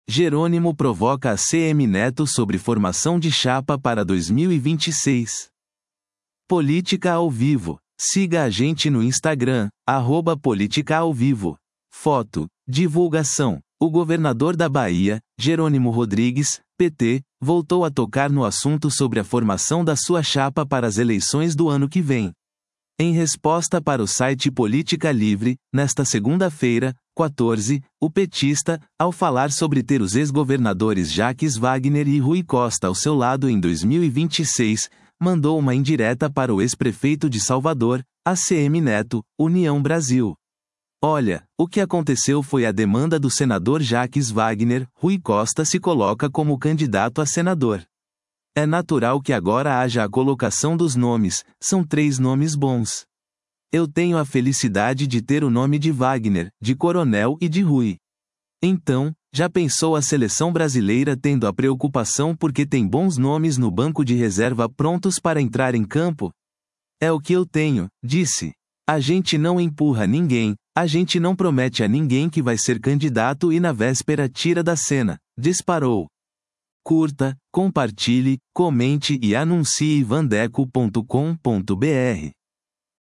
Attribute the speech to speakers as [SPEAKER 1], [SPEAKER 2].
[SPEAKER 1] Jerônimo provoca ACM Neto sobre formação de chapa para 2026. Política ao vivo. Siga a gente no Instagram, @políticaaovivo. Foto. Divulgação. O governador da Bahia, Jerônimo Rodrigues, PT, voltou a tocar no assunto sobre a formação da sua chapa para as eleições do ano que vem. Em resposta para o site Política Livre, nesta segunda-feira, 14, o petista, ao falar sobre ter os ex-governadores Jacques Wagner e Rui Costa ao seu lado em 2026, mandou uma indireta para o ex-prefeito de Salvador, ACM Neto, União Brasil. Olha, o que aconteceu foi a demanda do senador Jacques Wagner. Rui Costa se coloca como candidato a senador. É natural que agora haja a colocação dos nomes, são 3 nomes bons. Eu tenho a felicidade de ter o nome de Wagner, de Coronel e de Rui. Então, já pensou a seleção brasileira tendo a preocupação porque tem bons nomes no banco de reserva prontos para entrar em campo? É o que eu tenho, disse. A gente não empurra ninguém, a gente não promete a ninguém que vai ser candidato e na véspera tira da cena, disparou. Curta, compartilhe, comente e anuncie vandeco.com.br.